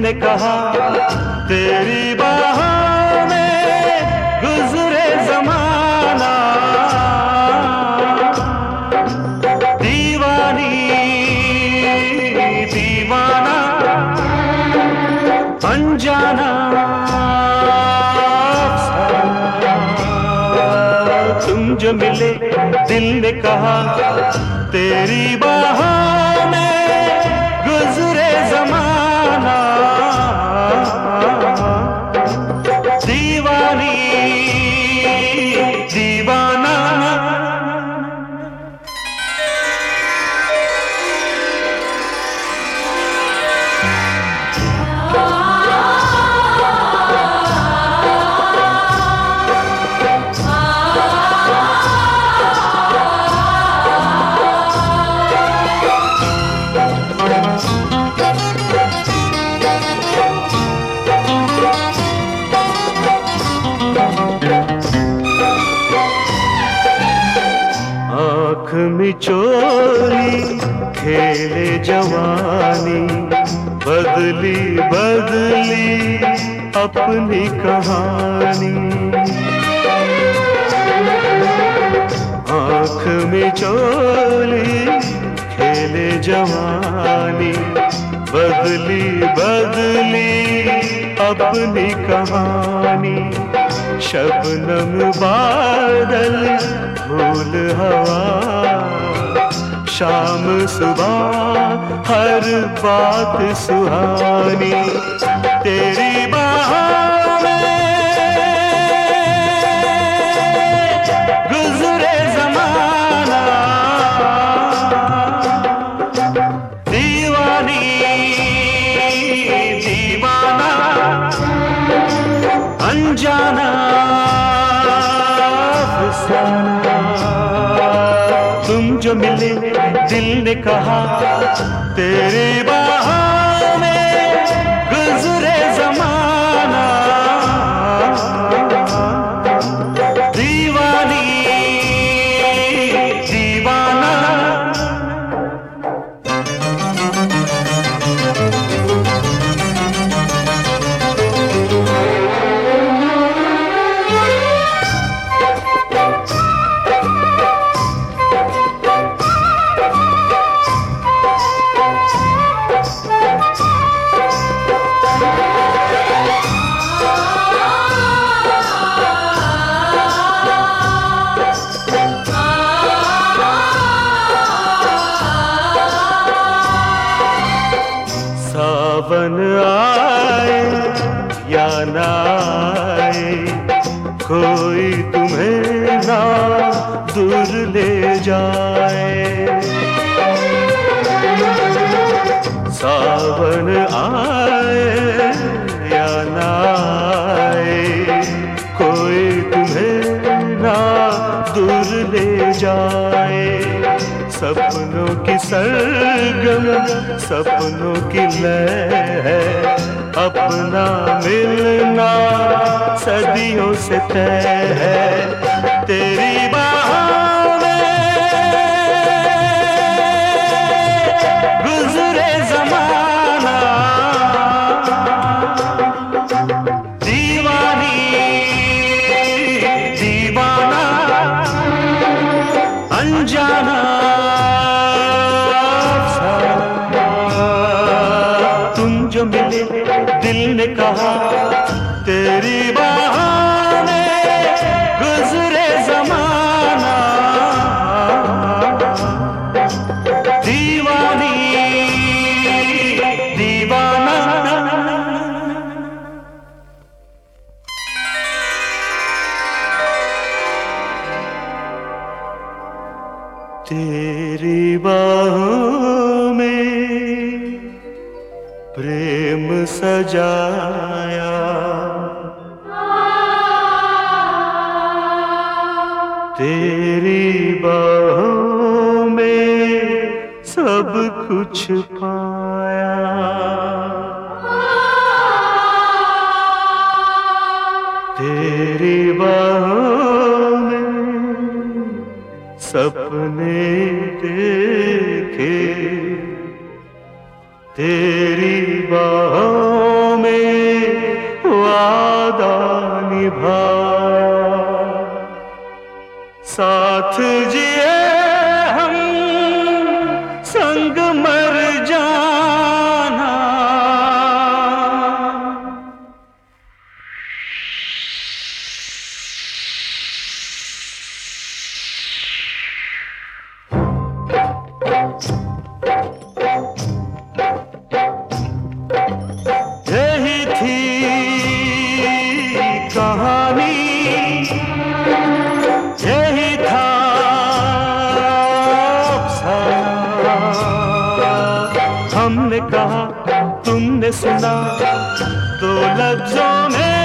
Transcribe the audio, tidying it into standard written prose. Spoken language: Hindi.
ने कहा तेरी बाहों में गुजरे जमाना, दीवानी दीवाना अनजाना तुम जो मिले दिल ने कहा तेरी बाहों में गुजरे जमाना, दीवानी दीवाना। आँख में चोरी खेले जवानी, बदली बदली अपनी कहानी। आँख में चोरी खेले जवानी, बदली बदली अपनी कहानी। शबनम बादल फूल हवा, शाम सुबह हर बात सुहानी। तेरी बाहों में गुजरे जमाना, दीवानी दीवाना अनजाना फसाना। तुम जो मिले दिल ने कहा तेरी बाहों में गुजरे जमाना, दीवानी दीवाना। सावन आए या ना आए, कोई तुम्हें ना दूर ले जाए। सावन आए या ना आए, कोई तुम्हें ना दूर ले जाए। सपनों की सरगम सपनों की लय है, अपना मिलना सदियों से तय है। तेरी बाहों में गुजरे जमाना, दीवानी दीवाना अनजाना जो मिले दिल ने कहा तेरी बाहों में गुजरे जमाना, दीवानी दीवाना। तेरी बाहों में प्रेम सजाया, तेरी बाहों में सब कुछ पाया। तेरी बाहों में सपने देखे, तेरी बाहों निभाया, साथ जिए हम संग मर जाना। यही थी कहानी, यही था अफसाना। हमने कहा तुमने सुना, दो लफ्जों में